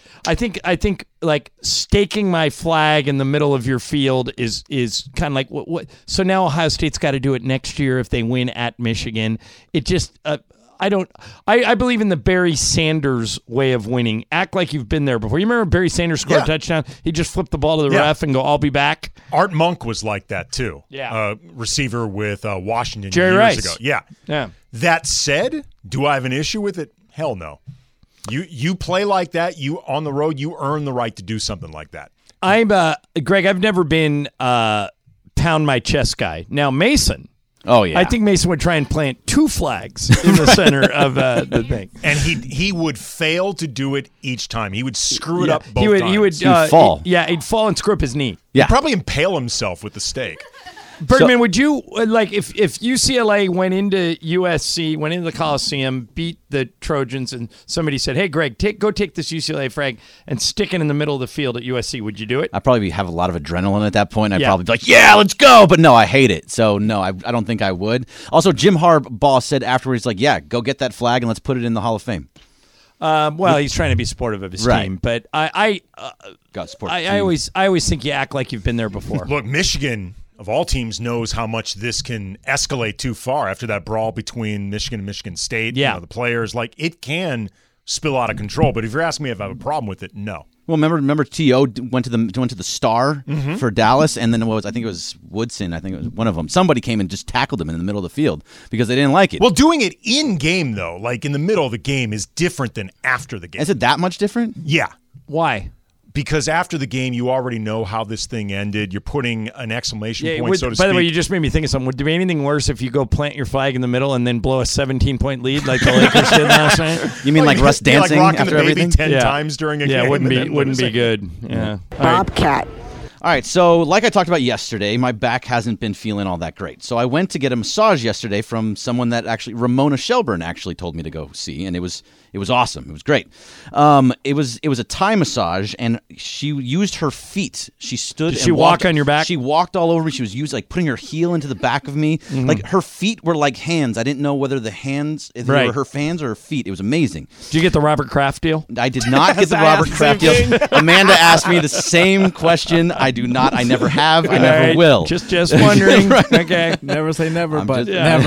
I think I think like staking my flag in the middle of your field is is kind of like what what. So now Ohio State's got to do it next year if they win at Michigan. It just. Uh, I don't. I, I believe in the Barry Sanders way of winning. Act like you've been there before. You remember Barry Sanders scored yeah. a touchdown? He just flipped the ball to the yeah. ref and go, "I'll be back." Art Monk was like that too. Yeah, uh, receiver with uh, Washington Jerry years Rice. ago. Yeah, yeah. That said, do I have an issue with it? Hell no. You you play like that. You on the road. You earn the right to do something like that. I'm uh, Greg. I've never been uh, pound my chest guy. Now Mason. Oh yeah, I think Mason would try and plant two flags in the center of uh, the thing, and he he would fail to do it each time. He would screw it yeah. up both he would, times. He would He'd uh, fall. He, yeah, he'd fall and screw up his knee. Yeah, he'd probably impale himself with the stake. Bergman, so, would you like if if U C L A went into U S C, went into the Coliseum, beat the Trojans, and somebody said, "Hey, Greg, take go take this U C L A flag and stick it in the middle of the field at U S C"? Would you do it? I'd probably have a lot of adrenaline at that point. I'd yeah. probably be like, "Yeah, let's go!" But no, I hate it. So no, I, I don't think I would. Also, Jim Harbaugh said afterwards, like, "Yeah, go get that flag and let's put it in the Hall of Fame." Um, well, he's trying to be supportive of his right. team, but I I, uh, Got support I, I always I always think you act like you've been there before. Look, Michigan. Of all teams, knows how much this can escalate too far after that brawl between Michigan and Michigan State. Yeah. You know, the players, like, it can spill out of control. But if you're asking me if I have a problem with it, no. Well, remember, remember T O went to the went to the Star mm-hmm. for Dallas, and then it was I think it was Woodson. I think it was one of them. Somebody came and just tackled him in the middle of the field because they didn't like it. Well, doing it in game though, like in the middle of the game, is different than after the game. Is it that much different? Yeah. Why? Because after the game, you already know how this thing ended. You're putting an exclamation yeah, point, would, so to by speak. By the way, you just made me think of something. Would there be anything worse if you go plant your flag in the middle and then blow a seventeen-point lead like the Lakers did last night? You mean oh, like Russ dancing yeah, like rocking after the baby everything? ten yeah. times during a yeah, game? Yeah, wouldn't be wouldn't be good. Yeah, Bobcat. All right, so like I talked about yesterday, my back hasn't been feeling all that great. So I went to get a massage yesterday from someone that actually, Ramona Shelburne actually told me to go see, and it was it was awesome. It was great. Um, it was it was a Thai massage, and she used her feet. She stood. Did and she walked, walk on your back? She walked all over me. She was using like putting her heel into the back of me. Mm-hmm. Like her feet were like hands. I didn't know whether the hands if they right. were her hands or her feet. It was amazing. Did you get the Robert Kraft deal? I did not get the Robert Kraft deal. Amanda asked me the same question. I do not. I never have. I never right. will. Just just wondering. right. Okay. Never say never, I'm but just, yeah.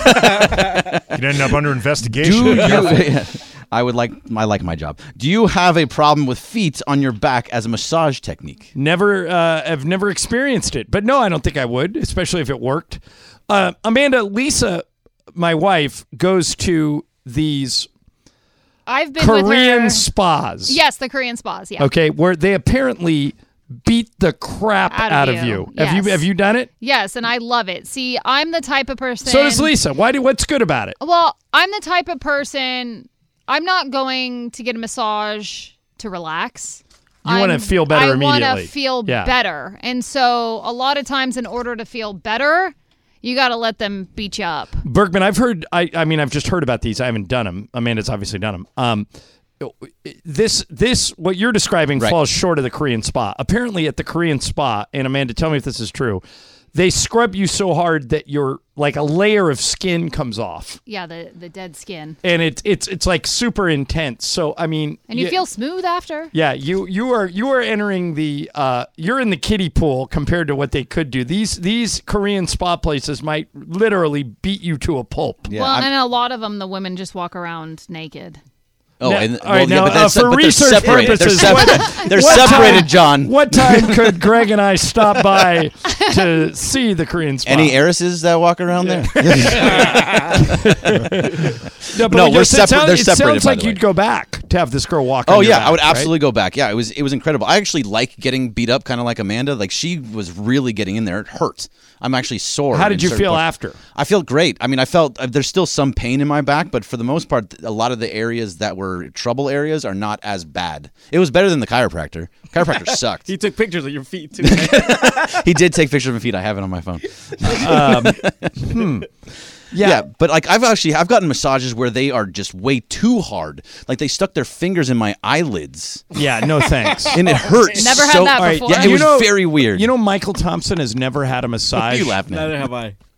never. You'd end up under investigation. Do you, I would like. I like my job. Do you have a problem with feet on your back as a massage technique? Never. Uh, I've never experienced it, but no, I don't think I would, especially if it worked. Uh, Amanda, Lisa, my wife, goes to these. I've been Korean with her. spas. Yes, the Korean spas. Yeah. Okay, where they apparently beat the crap out of, out you. of you. Yes. Have you have you done it? Yes, and I love it. See, I'm the type of person. So does Lisa. Why do what's good about it? Well, I'm the type of person. I'm not going to get a massage to relax. You want to feel better I immediately. I want to feel yeah. better, and so a lot of times, in order to feel better, you got to let them beat you up. Bergman, I've heard. I I mean, I've just heard about these. I haven't done them. Amanda's obviously done them. Um, this this what you're describing right. falls short of the Korean spa. Apparently, at the Korean spa, and Amanda, tell me if this is true. They scrub you so hard that your like a layer of skin comes off. Yeah, the the dead skin. And it's it's it's like super intense. So I mean, and you, you feel smooth after. Yeah, you you are you are entering the uh, you're in the kiddie pool compared to what they could do. These these Korean spa places might literally beat you to a pulp. Yeah, well, I'm, and a lot of them, the women just walk around naked. Oh, now, and, all right, well, now, yeah, but, that's, uh, for but research they're separated. purposes, They're, sep- what, they're what separated, time, John. What time could Greg and I stop by to see the Korean spa? Any heiresses that walk around yeah. there? no, but no, we're just, separ- it sounds, they're it separated. Sounds like you'd go back to have this girl walk. Oh on your yeah, back, I would absolutely right? go back. Yeah, it was it was incredible. I actually like getting beat up, kind of like Amanda. Like she was really getting in there. It hurt. I'm actually sore. How did you feel parts. after? I feel great. I mean, I felt uh, there's still some pain in my back, but for the most part, a lot of the areas that were trouble areas are not as bad. It was better than the chiropractor. Chiropractor sucked. He took pictures of your feet too. He did take pictures of my feet. I have it on my phone. Um, hmm. Yeah. yeah, but like I've actually I've gotten massages where they are just way too hard. Like they stuck their fingers in my eyelids. Yeah, no thanks. And it hurts. Never so, had that before. Yeah, it you was know, very weird. You know, Michael Thompson has never had a massage. You laughing at Neither have I.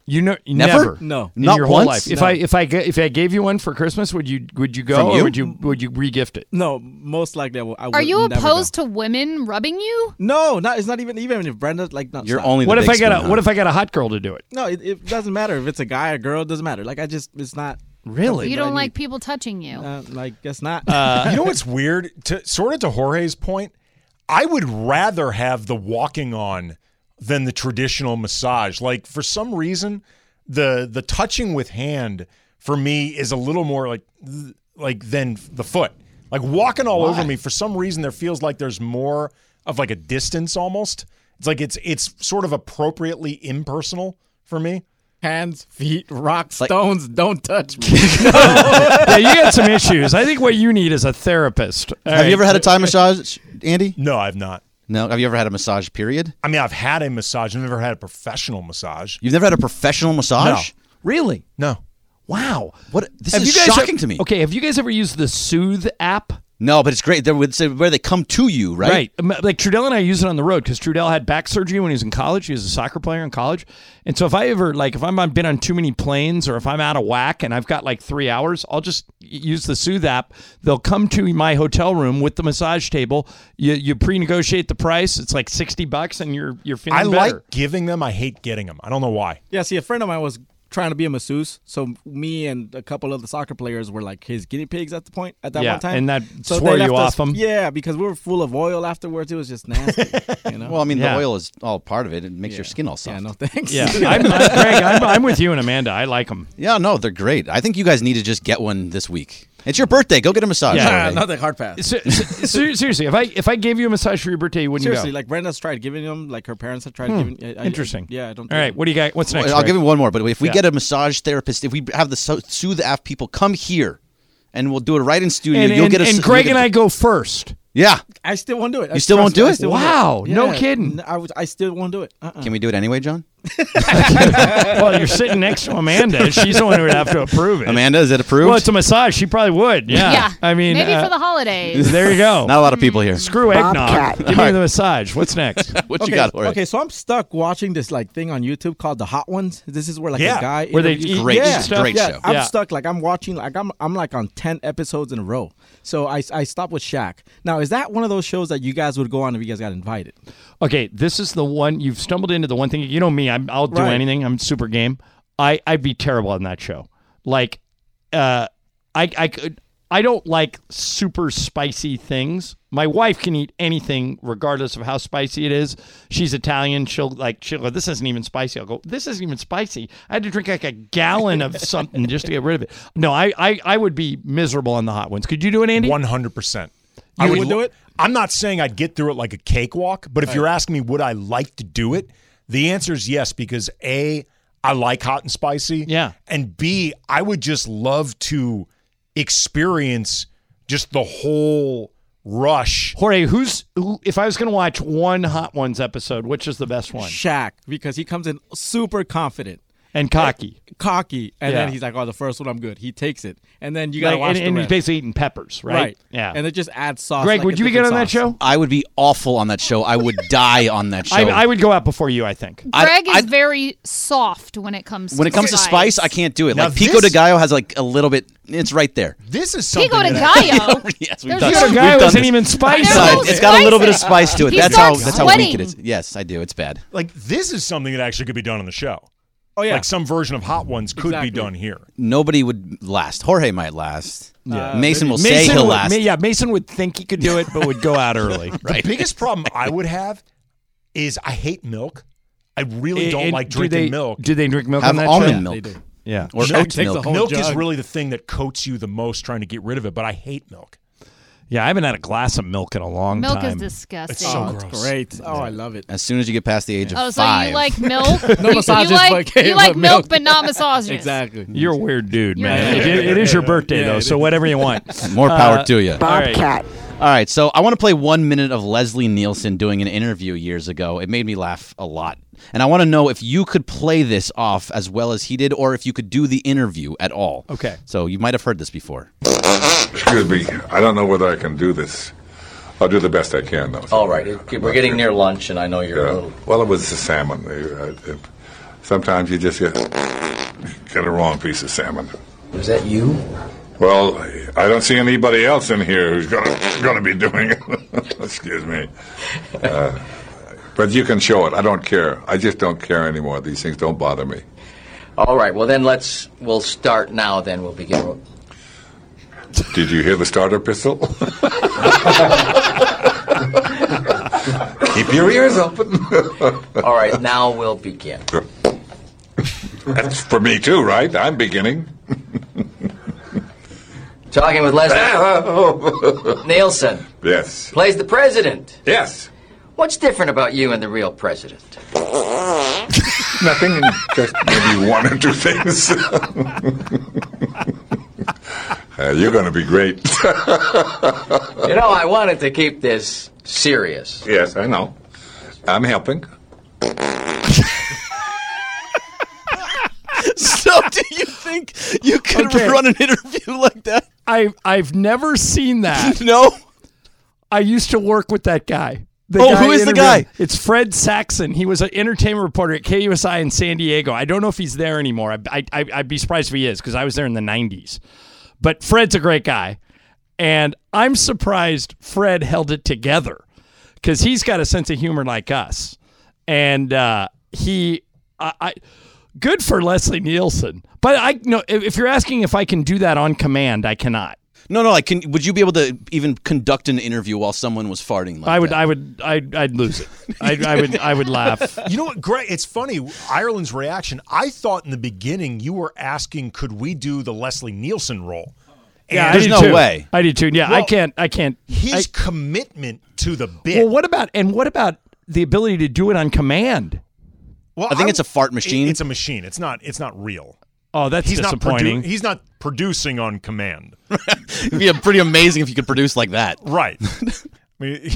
You know, you Never? never, No. in Not your whole once? life. If No. I if I ga- if I gave you one for Christmas, would you would you go From or you? would you would you re-gift it? No, most likely I, will, I would Are you never opposed go. to women rubbing you? No, not. It's not even even if Brenda's like. No, You're stop. only. The What if big I got spoon, a What huh? if I got a hot girl to do it? No, it, it doesn't matter if it's a guy or girl. It doesn't matter. Like I just, it's not. Really? You that I don't like need. people touching you. Uh, like guess not. You know what's weird? To sort of to Jorge's point, I would rather have the walking on than the traditional massage. Like for some reason, the the touching with hand for me is a little more like like than the foot. Like walking all Why? over me, for some reason there feels like there's more of like a distance almost. It's like it's it's sort of appropriately impersonal for me. Hands, feet, rocks, Like- stones. Don't touch me. Yeah, you got some issues. I think what you need is a therapist. All Have right. you ever had a Thai massage, Andy? No, I've not. No. Have you ever had a massage? Period. I mean, I've had a massage. I've never had a professional massage. You've never had a professional massage? Really? No. Wow. What? This Have is you guys shocking ever- to me. Okay, have you guys ever used the Soothe app? No, but it's great. They're with- where they come to you, right? Right. Um, Like Trudell and I use it on the road because Trudell had back surgery when he was in college. He was a soccer player in college. And so if I ever, like, if I'm I've been on too many planes or if I'm out of whack and I've got like three hours, I'll just use the Soothe app. They'll come to my hotel room with the massage table. You you pre-negotiate the price. It's like sixty bucks and you're you're feeling I better. like giving them. I hate getting them. I don't know why. Yeah, see, a friend of mine was trying to be a masseuse, so me and a couple of the soccer players were like his guinea pigs at the point at that Yeah, one time. and that so swore they you left us- off 'em? Yeah, because we were full of oil afterwards. It was just nasty. You know? Well, I mean, Yeah. the oil is all part of it. It makes your Yeah. skin all soft. yeah, no thanks. Yeah, I'm, I'm, Greg, I'm, I'm with you and Amanda. I like them. Yeah, no, they're great. I think you guys need to just get one this week. It's your birthday. Go get a massage. Yeah. Jorge. Another hard pass. So, so- ser- seriously, if I if I gave you a massage for your birthday, you wouldn't Seriously, go. like Brenda's tried giving them, like her parents have tried Hmm. giving. I, I- Interesting. yeah, I don't. All right, what do you got? What's next? I'll Greg? give you one more. But if we Yeah. get a massage therapist, if we have the so- Soothe app people come here, and we'll do it right in studio, And, you'll and, get a. and you'll Greg get and a- I go first. Yeah. I still won't do it. You still won't Trust me, do I it? still won't Wow, do it. no Yeah. kidding. I, was, I still won't do it. Uh-uh. Can we do it anyway, John? Well, you're sitting next to Amanda. She's the one who would have to approve it. Amanda, is it approved? Well, it's a massage. She probably would. Yeah. Yeah. I mean, maybe uh, for the holidays. there you go. Not a lot of people here. Screw eggnog. Bobcat. Give me the massage. What's next? What okay, you got, Jorge? okay, so I'm stuck watching this like thing on YouTube called The Hot Ones. This is where like Yeah. a guy Where they interviews- eat Great, yeah, stuff? great yeah, show. I'm Yeah. stuck like I'm watching like I'm I'm like on ten episodes in a row. So I I stopped with Shaq. Now is that one of those shows that you guys would go on if you guys got invited? Okay, this is the one you've stumbled into. The one thing you know me, I'm, I'll do Right. anything. I'm super game. I I'd be terrible on that show. Like, uh, I I could. I don't like super spicy things. My wife can eat anything regardless of how spicy it is. She's Italian. She'll like she'll go, this isn't even spicy. I'll go, this isn't even spicy. I had to drink like a gallon of something just to get rid of it. No, I I, I would be miserable on the hot ones. Could you do it, Andy? One hundred percent. You would do it? I'm not saying I'd get through it like a cakewalk, but if you're asking me would I like to do it, the answer is yes, because A, I like hot and spicy. Yeah. And B, I would just love to experience just the whole rush. Jorge, who's who, if I was going to watch one Hot Ones episode, which is the best one? Shaq, because he comes in super confident. And cocky. Cocky. And Yeah. then he's like, oh, the first one I'm good. He takes it. And then you got to Like, watch and, the and he's rest. basically eating peppers, right? Right. Yeah. And it just adds sauce. Greg, like would a you get different on that sauce. show? I would be awful on that show. I would die on that show. I, I would go out before you, I think. I- Greg is I- very soft when it comes to when it comes to spice, I can't do it. Now Like Pico de this- Gallo has like a little bit. It's right there. This is something Pico de that Gallo. Yes, we've There's done. no- The we've guy done wasn't this. even spicy. There's It's, no it's got a little bit of spice. spice to it. He That's how starts that's how weak sweating. it is. Yes, I do. It's bad. like this is something that actually could be done on the show. Oh, yeah. Like some version of Hot Ones could Exactly. be done here. Nobody would last. Jorge might last. Yeah. Mason will Mason say he'll would, last. Ma- yeah, Mason would think he could do it, but would go out early. Right. The biggest problem I would have is I hate milk. I really don't And like do drinking they, milk. Do they drink milk Have on that almond show? milk. They do. Yeah. Or Shaq oat takes milk. a whole Milk is jug. really the thing that coats you the most trying to get rid of it, but I hate milk. Yeah, I haven't had a glass of milk in a long Milk time. is disgusting. It's so Oh, gross. it's great. Oh, I love it. As soon as you get past the age of Oh, so five, you like milk? No You- massages, you like, but- you like but milk, milk. but not massages. Exactly. You're a weird dude, You're man. a It, weird it is your birthday, Yeah, though, it so is. whatever you want. more power Uh, to you. All right. Bobcat. All right, so I want to play one minute of Leslie Nielsen doing an interview years ago. It made me laugh a lot. And I want to know if you could play this off as well as he did, or if you could do the interview at all. Okay. So you might have heard this before. Excuse me, I don't know whether I can do this. I'll do the best I can, though. All right, we're getting near lunch, and I know you're a Yeah. little. Well, it was the salmon. Uh, uh, Sometimes you just get, get a wrong piece of salmon. Was that you? Well, I don't see anybody else in here who's gonna gonna be doing it. Excuse me. Uh, but you can show it. I don't care. I just don't care anymore. These things don't bother me. All right. Well, then let's. We'll start now. Then we'll begin. Did you hear the starter pistol? Keep your ears open. All right. Now we'll begin. That's for me too, right? I'm beginning. Talking with Leslie Nielsen. Yes. Plays the president. Yes. What's different about you and the real president? Nothing, just maybe one or two things. uh, you're going to be great. You know, I wanted to keep this serious. Yes, I know. I'm helping. So, do you think you could Okay. run an interview like that? I I've never seen that. No. I used to work with that guy. The Oh, guy who is the interviewing- guy? It's Fred Saxon. He was an entertainment reporter at K U S I in San Diego. I don't know if he's there anymore. I, I, I, I'd be surprised if he is because I was there in the nineties. But Fred's a great guy. And I'm surprised Fred held it together because he's got a sense of humor like us. And uh, he, I, I, good for Leslie Nielsen. But I no, if you're asking if I can do that on command, I cannot. No, no. Like, can, would you be able to even conduct an interview while someone was farting? Like I would, that? I would, I'd, I'd lose it. I, I would, I would laugh. You know what, Greg? It's funny, Ireland's reaction. I thought in the beginning you were asking, could we do the Leslie Nielsen role? Yeah, And- I did too. I did too. Yeah, I Well, can't. I can't. His I, commitment to the bit. well, what about and what about the ability to do it on command? Well, I think it's a fart machine. it- It's a machine. It's not. It's not real. Oh, that's he's disappointing. Not produ- he's not producing on command. It'd be pretty amazing if you could produce like that. Right. I mean,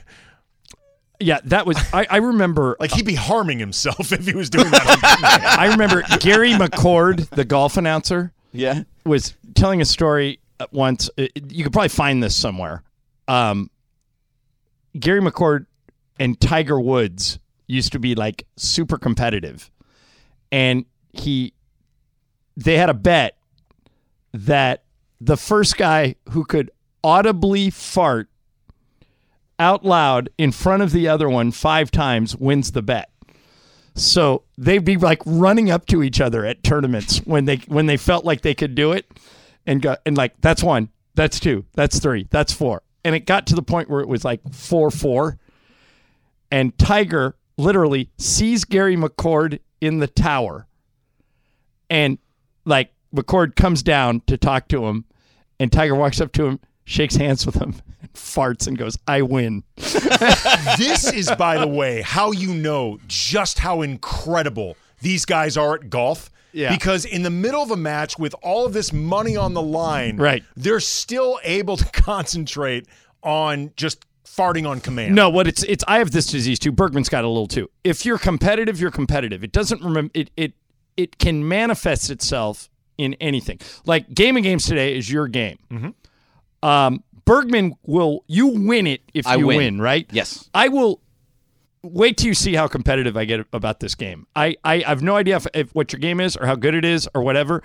Yeah, that was. I, I remember. like he'd be harming himself if he was doing that on command. I remember Gary McCord, the golf announcer. Yeah. Was telling a story once. You could probably find this somewhere. Um, Gary McCord and Tiger Woods used to be like super competitive, and he they had a bet that the first guy who could audibly fart out loud in front of the other one five times wins the bet. So they'd be like running up to each other at tournaments when they when they felt like they could do it, and go and like that's one, that's two, that's three, that's four, and it got to the point where it was like four four, and Tiger literally sees Gary McCord in the tower, and like McCord comes down to talk to him, and Tiger walks up to him, shakes hands with him, and farts and goes, "I win." This is, by the way, how you know just how incredible these guys are at golf. Yeah. Because in the middle of a match with all of this money on the line, Right. they're still able to concentrate on just farting on command. No, what it's it's I have this disease too. Bergman's got it a little too. If you're competitive, you're competitive. It doesn't remember it it it can manifest itself in anything. Like Game of Games today is your game. Mm-hmm. Um, Bergman will you win it if I you win. win, right? Yes. I will wait till you see how competitive I get about this game. I, I have no idea if, if what your game is or how good it is or whatever.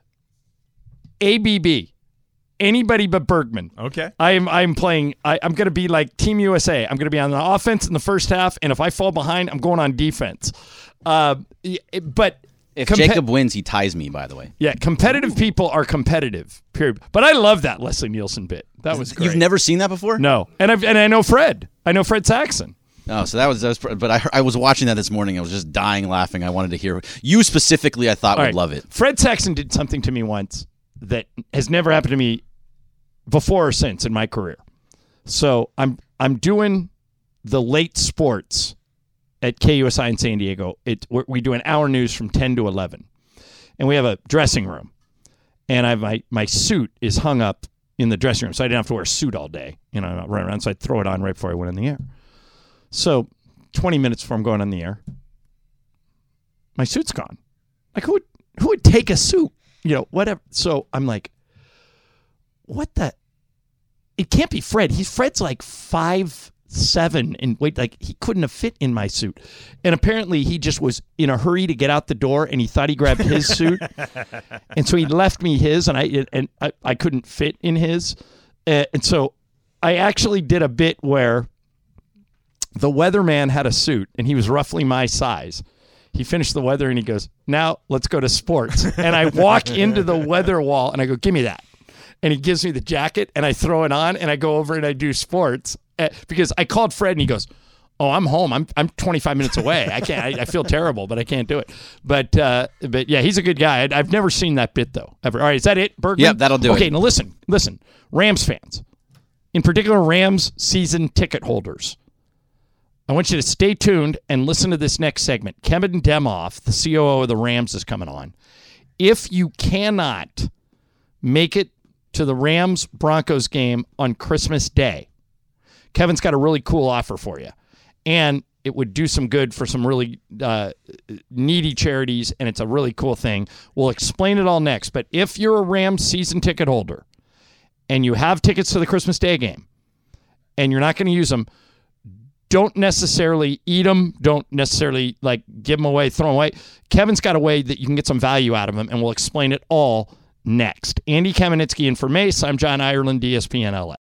A B B. Anybody but Bergman. Okay. I'm I'm playing. I, I'm going to be like Team U S A. I'm going to be on the offense in the first half, and if I fall behind, I'm going on defense. Uh, but If compe- Jacob wins, he ties me, by the way. yeah, competitive people are competitive. Period. But I love that Leslie Nielsen bit. That was great. You've never seen that before? No, and I and I know Fred. I know Fred Saxon. Oh, so that was, that was but I, I was watching that this morning. I was just dying laughing. I wanted to hear you specifically. I thought All would right. love it. Fred Saxon did something to me once that has never happened to me before or since in my career. So I'm I'm doing the late sports at K U S I in San Diego. It we're, we do an hour news from ten to eleven, and we have a dressing room, and I have my my suit is hung up in the dressing room, so I didn't have to wear a suit all day, you know, run around. So I'd throw it on right before I went on the air. So twenty minutes before I'm going on the air, my suit's gone. Like who would who would take a suit? You know, whatever. So I'm like, what the? It can't be Fred. He's Fred's like five seven and wait, like he couldn't have fit in my suit. And apparently he just was in a hurry to get out the door and he thought he grabbed his suit. And so he left me his and I and I, I couldn't fit in his. Uh, and so I actually did a bit where the weatherman had a suit and he was roughly my size. He finished the weather and he goes, now let's go to sports. And I walk into the weather wall and I go, give me that. And he gives me the jacket and I throw it on and I go over and I do sports. Because I called Fred and he goes, "Oh, I'm home. I'm I'm twenty-five minutes away. I can't. I, I feel terrible, but I can't do it." But uh, but yeah, he's a good guy. I, I've never seen that bit though ever. All right, is that it, Bergman? Yep, that'll do okay, it. Okay, now listen, listen, Rams fans, in particular Rams season ticket holders, I want you to stay tuned and listen to this next segment. Kevin Demoff, the C O O of the Rams, is coming on. If you cannot make it to the Rams Broncos game on Christmas Day, Kevin's got a really cool offer for you. And it would do some good for some really uh, needy charities, and it's a really cool thing. We'll explain it all next. But if you're a Rams season ticket holder and you have tickets to the Christmas Day game and you're not going to use them, don't necessarily eat them. Don't necessarily like give them away, throw them away. Kevin's got a way that you can get some value out of them, and we'll explain it all next. Andy Kamenetsky in for Mace. I'm John Ireland, E S P N L A.